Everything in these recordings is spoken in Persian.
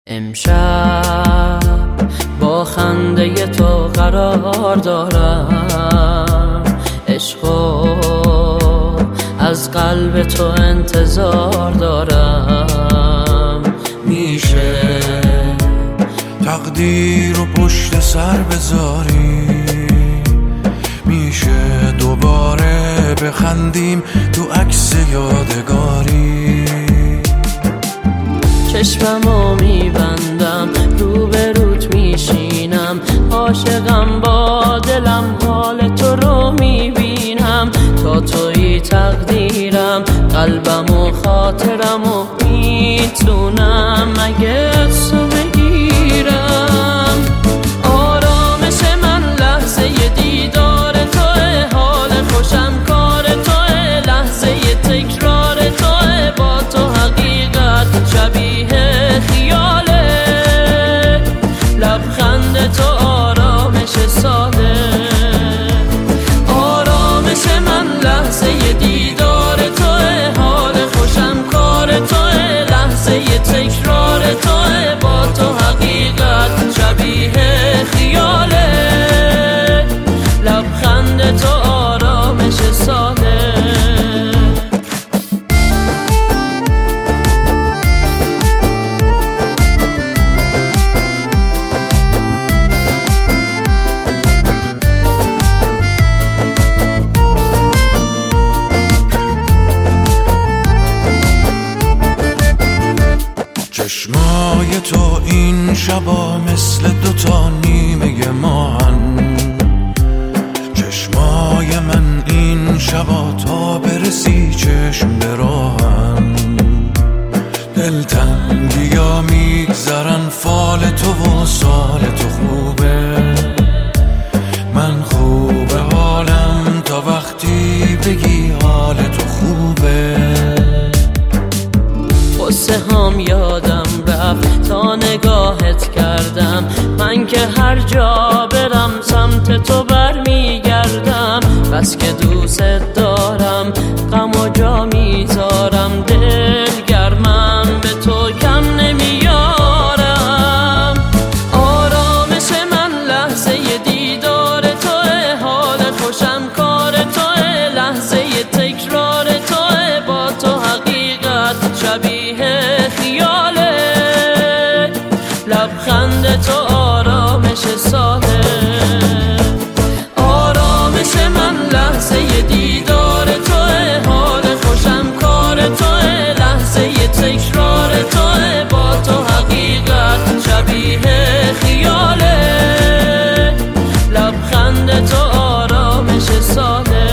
امشب با خنده تو قرار دارم، عشقو از قلب تو انتظار دارم. میشه تقدیر رو پشت سر بذاری، میشه دوباره بخندیم تو عکس یادگاری. چشممو میبندم روبروت میشینم، عاشقم با دلم حال تو رو میبینم. تا توی تقدیرم قلبم و خاطرم و میتونم مگه تو بگیرم. آرامش من لحظه دیدار توه، حال خوشم کار توه، لحظه تکرار توه. با تو حقیقت شبیه خیاله، لبخند تو آرامش ساده. آرامش من لحظه دیدار توه، حال خوشم کار توه، لحظه تکرار توه. با تو حقیقت شبیه خیاله، لبخند تو آرامش ساده. چشمای تو این شبا مثل دوتا نیمه ماهن، چشمای من این شبا تا برسی چشم براهن. دلتنگیا میگذرن فال تو و سال تو خوبه، من خوبه حالم تا وقتی بگی حال تو خوبه. قصه هام یادم رفت تا نگاهت کردم، من که هر جا برم سمت تو برمیگردم. بس که دوست دارم غم و جا میذارم، دل گرمم به تو کم نمیارم. آرامش من لحظه دیدار توه، حال خوشم کار توه، لحظه تکرار توه. با تو حقیقت شبیه خیاله، لبخند تو آرامش ساده. آرامش من لحظه دیدار توه، حال خوشم کار توه، لحظه تکرار توه. با تو حقیقت شبیه خیاله، لبخند تو آرامش ساده.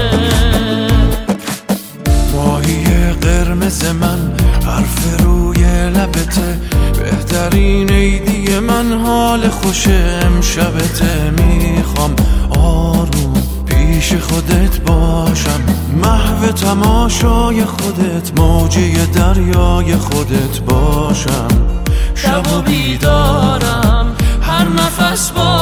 ماهی قرمز من حرف روی لبته، بهترین عیدی من حال خوش امشبته. میخوام آروم پیش خودت باشم، محو تماشای خودت، موجه دریای خودت باشم. شب و بیدارم هر نفس با